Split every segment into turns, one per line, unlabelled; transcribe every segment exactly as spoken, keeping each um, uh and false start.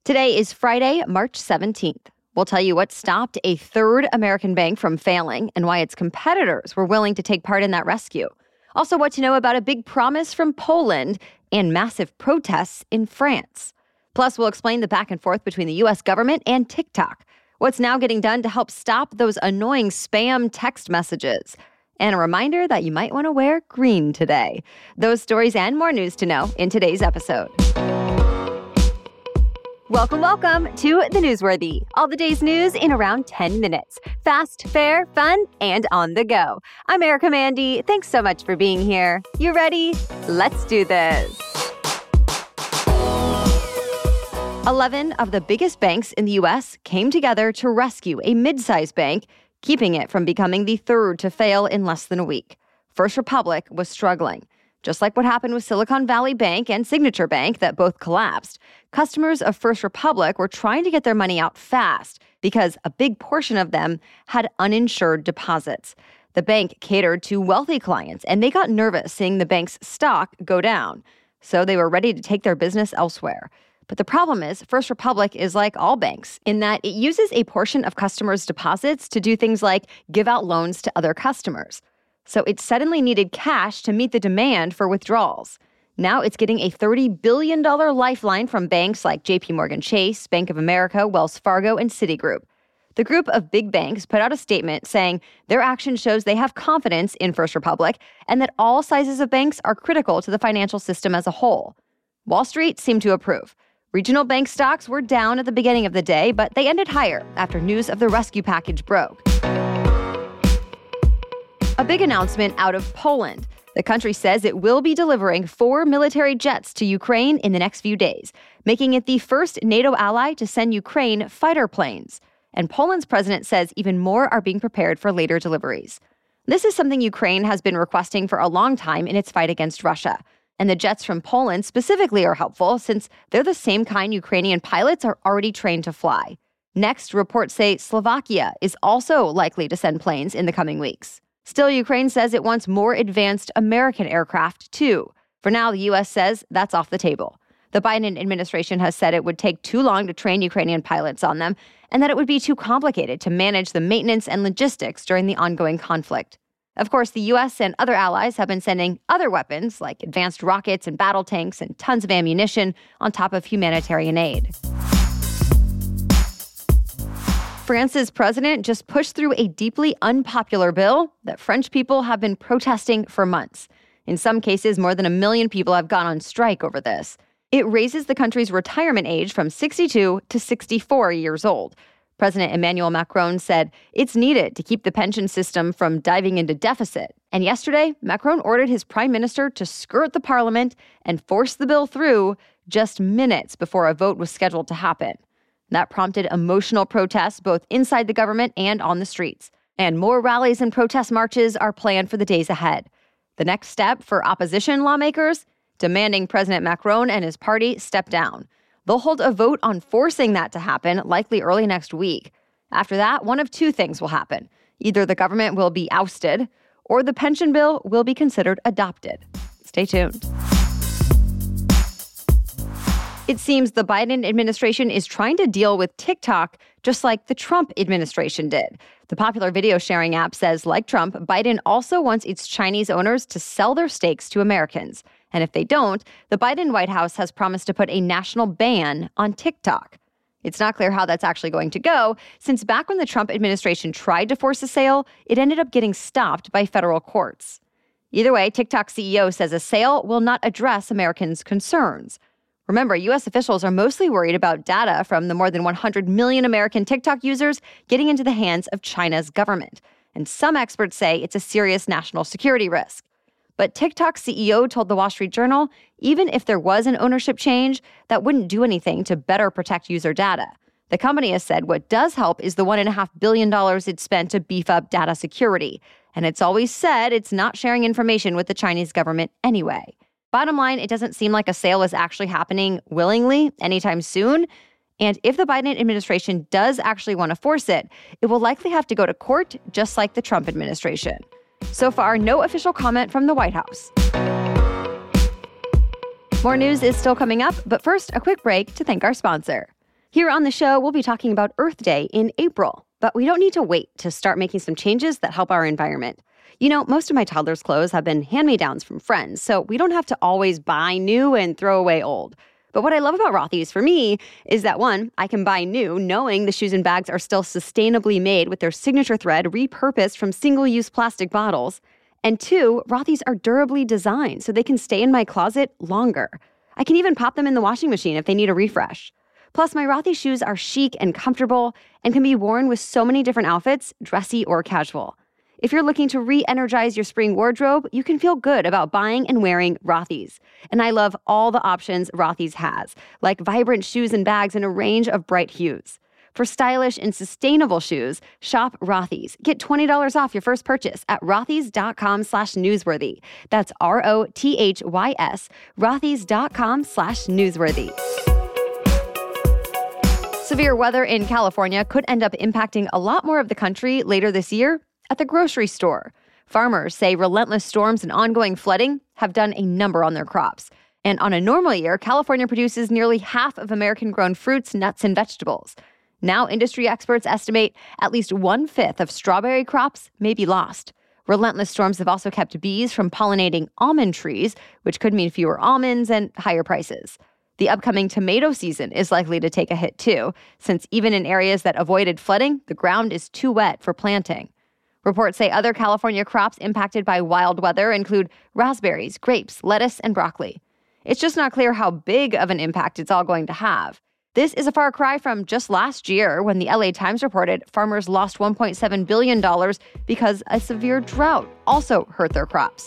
Today is Friday, March seventeenth. We'll tell you what stopped a third American bank from failing and why its competitors were willing to take part in that rescue. Also, what to know about a big promise from Poland and massive protests in France. Plus, we'll explain the back and forth between the U S government and TikTok. What's now getting done to help stop those annoying spam text messages. And a reminder that you might want to wear green today. Those stories and more news to know in today's episode. Welcome, welcome to The Newsworthy. All the day's news in around ten minutes. Fast, fair, fun, and on the go. I'm Erica Mandy. Thanks so much for being here. You ready? Let's do this. eleven of the biggest banks in the U S came together to rescue a mid-sized bank, keeping it from becoming the third to fail in less than a week. First Republic was struggling. Just like what happened with Silicon Valley Bank and Signature Bank that both collapsed, customers of First Republic were trying to get their money out fast because a big portion of them had uninsured deposits. The bank catered to wealthy clients, and they got nervous seeing the bank's stock go down. So they were ready to take their business elsewhere. But the problem is, First Republic is like all banks in that it uses a portion of customers' deposits to do things like give out loans to other customers. So it suddenly needed cash to meet the demand for withdrawals. Now it's getting a thirty billion dollars lifeline from banks like J P Morgan Chase, Bank of America, Wells Fargo, and Citigroup. The group of big banks put out a statement saying their action shows they have confidence in First Republic and that all sizes of banks are critical to the financial system as a whole. Wall Street seemed to approve. Regional bank stocks were down at the beginning of the day, but they ended higher after news of the rescue package broke. A big announcement out of Poland. The country says it will be delivering four military jets to Ukraine in the next few days, making it the first NATO ally to send Ukraine fighter planes. And Poland's president says even more are being prepared for later deliveries. This is something Ukraine has been requesting for a long time in its fight against Russia. And the jets from Poland specifically are helpful since they're the same kind Ukrainian pilots are already trained to fly. Next, reports say Slovakia is also likely to send planes in the coming weeks. Still, Ukraine says it wants more advanced American aircraft, too. For now, the U S says that's off the table. The Biden administration has said it would take too long to train Ukrainian pilots on them, and that it would be too complicated to manage the maintenance and logistics during the ongoing conflict. Of course, the U S and other allies have been sending other weapons, like advanced rockets and battle tanks and tons of ammunition, on top of humanitarian aid. France's president just pushed through a deeply unpopular bill that French people have been protesting for months. In some cases, more than a million people have gone on strike over this. It raises the country's retirement age from sixty-two to sixty-four years old. President Emmanuel Macron said it's needed to keep the pension system from diving into deficit. And yesterday, Macron ordered his prime minister to skirt the parliament and force the bill through just minutes before a vote was scheduled to happen. That prompted emotional protests both inside the government and on the streets. And more rallies and protest marches are planned for the days ahead. The next step for opposition lawmakers? Demanding President Macron and his party step down. They'll hold a vote on forcing that to happen, likely early next week. After that, one of two things will happen. Either the government will be ousted, or the pension bill will be considered adopted. Stay tuned. It seems the Biden administration is trying to deal with TikTok just like the Trump administration did. The popular video sharing app says, like Trump, Biden also wants its Chinese owners to sell their stakes to Americans. And if they don't, the Biden White House has promised to put a national ban on TikTok. It's not clear how that's actually going to go, since back when the Trump administration tried to force a sale, it ended up getting stopped by federal courts. Either way, TikTok C E O says a sale will not address Americans' concerns. Remember, U S officials are mostly worried about data from the more than one hundred million American TikTok users getting into the hands of China's government. And some experts say it's a serious national security risk. But TikTok's C E O told the Wall Street Journal, even if there was an ownership change, that wouldn't do anything to better protect user data. The company has said what does help is the one point five billion dollars it spent to beef up data security. And it's always said it's not sharing information with the Chinese government anyway. Bottom line, it doesn't seem like a sale is actually happening willingly anytime soon. And if the Biden administration does actually want to force it, it will likely have to go to court, just like the Trump administration. So far, no official comment from the White House. More news is still coming up, but first, a quick break to thank our sponsor. Here on the show, we'll be talking about Earth Day in April, but we don't need to wait to start making some changes that help our environment. You know, most of my toddler's clothes have been hand-me-downs from friends, so we don't have to always buy new and throw away old. But what I love about Rothy's for me is that, one, I can buy new knowing the shoes and bags are still sustainably made with their signature thread repurposed from single-use plastic bottles. And two, Rothy's are durably designed so they can stay in my closet longer. I can even pop them in the washing machine if they need a refresh. Plus, my Rothy's shoes are chic and comfortable and can be worn with so many different outfits, dressy or casual. If you're looking to re-energize your spring wardrobe, you can feel good about buying and wearing Rothy's. And I love all the options Rothy's has, like vibrant shoes and bags in a range of bright hues. For stylish and sustainable shoes, shop Rothy's. Get twenty dollars off your first purchase at rothys.com slash newsworthy. That's R O T H Y S, rothys.com slash newsworthy. Severe weather in California could end up impacting a lot more of the country later this year. At the grocery store, farmers say relentless storms and ongoing flooding have done a number on their crops. And on a normal year, California produces nearly half of American-grown fruits, nuts, and vegetables. Now, industry experts estimate at least one-fifth of strawberry crops may be lost. Relentless storms have also kept bees from pollinating almond trees, which could mean fewer almonds and higher prices. The upcoming tomato season is likely to take a hit too, since even in areas that avoided flooding, the ground is too wet for planting. Reports say other California crops impacted by wild weather include raspberries, grapes, lettuce, and broccoli. It's just not clear how big of an impact it's all going to have. This is a far cry from just last year when the L A Times reported farmers lost one point seven billion dollars because a severe drought also hurt their crops.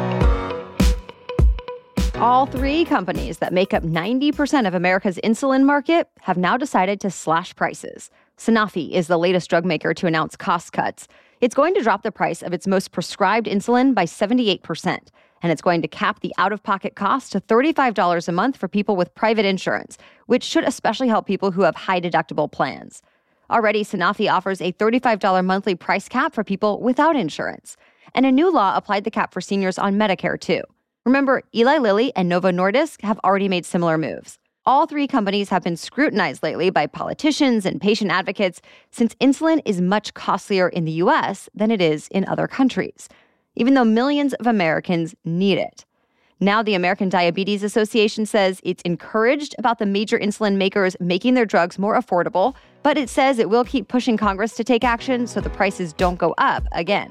All three companies that make up ninety percent of America's insulin market have now decided to slash prices. Sanofi is the latest drug maker to announce cost cuts. It's going to drop the price of its most prescribed insulin by seventy-eight percent, and it's going to cap the out-of-pocket cost to thirty-five dollars a month for people with private insurance, which should especially help people who have high-deductible plans. Already, Sanofi offers a thirty-five dollars monthly price cap for people without insurance, and a new law applied the cap for seniors on Medicare, too. Remember, Eli Lilly and Novo Nordisk have already made similar moves. All three companies have been scrutinized lately by politicians and patient advocates since insulin is much costlier in the U S than it is in other countries, even though millions of Americans need it. Now the American Diabetes Association says it's encouraged about the major insulin makers making their drugs more affordable, but it says it will keep pushing Congress to take action so the prices don't go up again.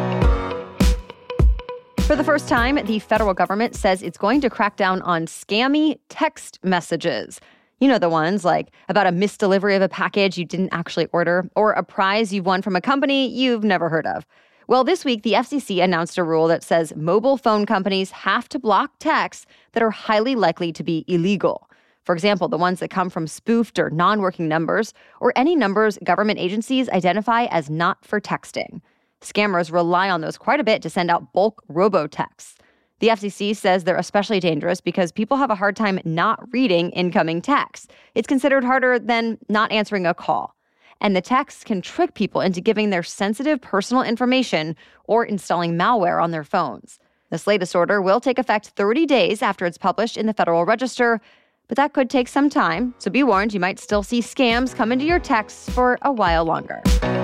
For the first time, the federal government says it's going to crack down on scammy text messages. You know, the ones like about a misdelivery of a package you didn't actually order or a prize you've won from a company you've never heard of. Well, this week, the F C C announced a rule that says mobile phone companies have to block texts that are highly likely to be illegal. For example, the ones that come from spoofed or non-working numbers or any numbers government agencies identify as not for texting. Scammers rely on those quite a bit to send out bulk robo-texts. The F C C says they're especially dangerous because people have a hard time not reading incoming texts. It's considered harder than not answering a call. And the texts can trick people into giving their sensitive personal information or installing malware on their phones. This latest order will take effect thirty days after it's published in the Federal Register, but that could take some time, so be warned, you might still see scams come into your texts for a while longer.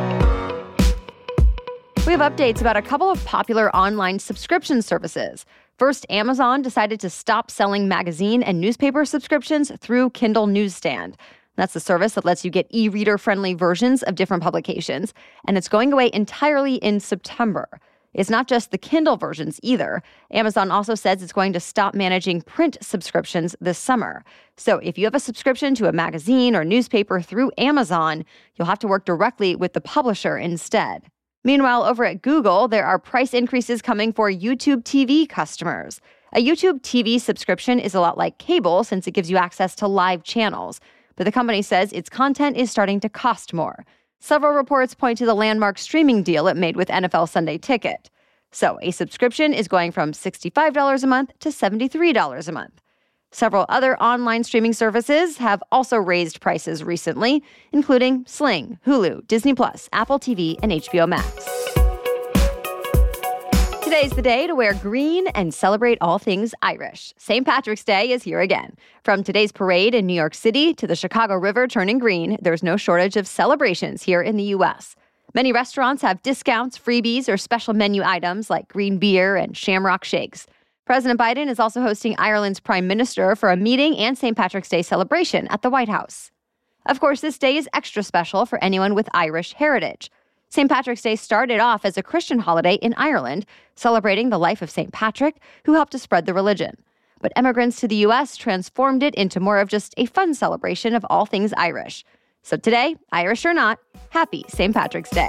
We have updates about a couple of popular online subscription services. First, Amazon decided to stop selling magazine and newspaper subscriptions through Kindle Newsstand. That's the service that lets you get e-reader-friendly versions of different publications, and it's going away entirely in September. It's not just the Kindle versions either. Amazon also says it's going to stop managing print subscriptions this summer. So if you have a subscription to a magazine or newspaper through Amazon, you'll have to work directly with the publisher instead. Meanwhile, over at Google, there are price increases coming for YouTube T V customers. A YouTube T V subscription is a lot like cable since it gives you access to live channels. But the company says its content is starting to cost more. Several reports point to the landmark streaming deal it made with N F L Sunday Ticket. So a subscription is going from sixty-five dollars a month to seventy-three dollars a month. Several other online streaming services have also raised prices recently, including Sling, Hulu, Disney Plus, Apple T V, and H B O Max. Today's the day to wear green and celebrate all things Irish. Saint Patrick's Day is here again. From today's parade in New York City to the Chicago River turning green, there's no shortage of celebrations here in the U S. Many restaurants have discounts, freebies, or special menu items like green beer and shamrock shakes. President Biden is also hosting Ireland's prime minister for a meeting and Saint Patrick's Day celebration at the White House. Of course, this day is extra special for anyone with Irish heritage. Saint Patrick's Day started off as a Christian holiday in Ireland, celebrating the life of Saint Patrick, who helped to spread the religion. But immigrants to the U S transformed it into more of just a fun celebration of all things Irish. So today, Irish or not, happy Saint Patrick's Day.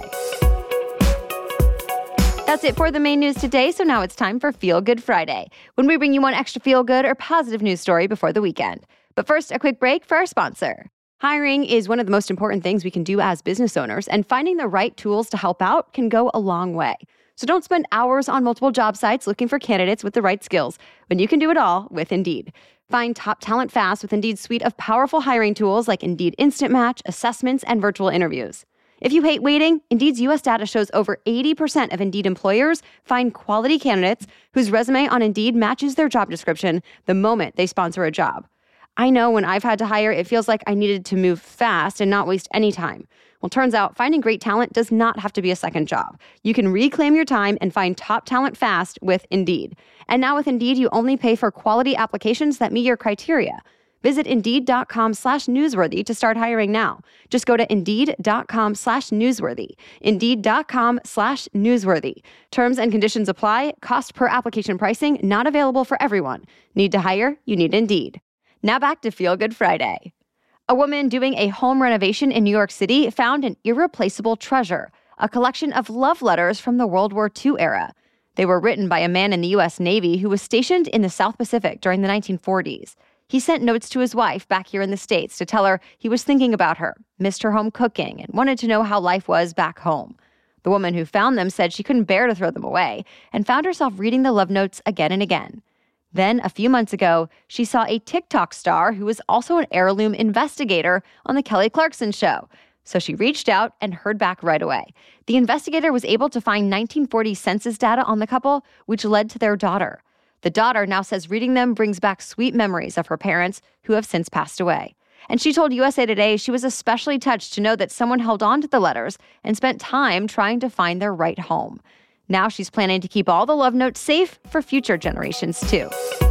That's it for the main news today, so now it's time for Feel Good Friday, when we bring you one extra feel-good or positive news story before the weekend. But first, a quick break for our sponsor. Hiring is one of the most important things we can do as business owners, and finding the right tools to help out can go a long way. So don't spend hours on multiple job sites looking for candidates with the right skills when you can do it all with Indeed. Find top talent fast with Indeed's suite of powerful hiring tools like Indeed Instant Match, assessments, and virtual interviews. If you hate waiting, Indeed's U S data shows over eighty percent of Indeed employers find quality candidates whose resume on Indeed matches their job description the moment they sponsor a job. I know when I've had to hire, it feels like I needed to move fast and not waste any time. Well, turns out finding great talent does not have to be a second job. You can reclaim your time and find top talent fast with Indeed. And now with Indeed, you only pay for quality applications that meet your criteria. Visit Indeed.com slash newsworthy to start hiring now. Just go to Indeed.com slash newsworthy. Indeed.com slash newsworthy. Terms and conditions apply. Cost per application pricing not available for everyone. Need to hire? You need Indeed. Now back to Feel Good Friday. A woman doing a home renovation in New York City found an irreplaceable treasure, a collection of love letters from the World War Two era. They were written by a man in the U S Navy who was stationed in the South Pacific during the nineteen forties. He sent notes to his wife back here in the States to tell her he was thinking about her, missed her home cooking, and wanted to know how life was back home. The woman who found them said she couldn't bear to throw them away and found herself reading the love notes again and again. Then, a few months ago, she saw a TikTok star who was also an heirloom investigator on The Kelly Clarkson Show. So she reached out and heard back right away. The investigator was able to find nineteen forty census data on the couple, which led to their daughter. The daughter now says reading them brings back sweet memories of her parents, who have since passed away. And she told U S A Today she was especially touched to know that someone held on to the letters and spent time trying to find their right home. Now she's planning to keep all the love notes safe for future generations, too.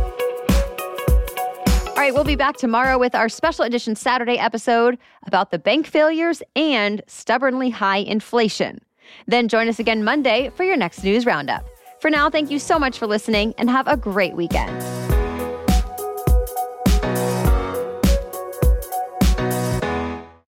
All right, we'll be back tomorrow with our special edition Saturday episode about the bank failures and stubbornly high inflation. Then join us again Monday for your next news roundup. For now, thank you so much for listening and have a great weekend.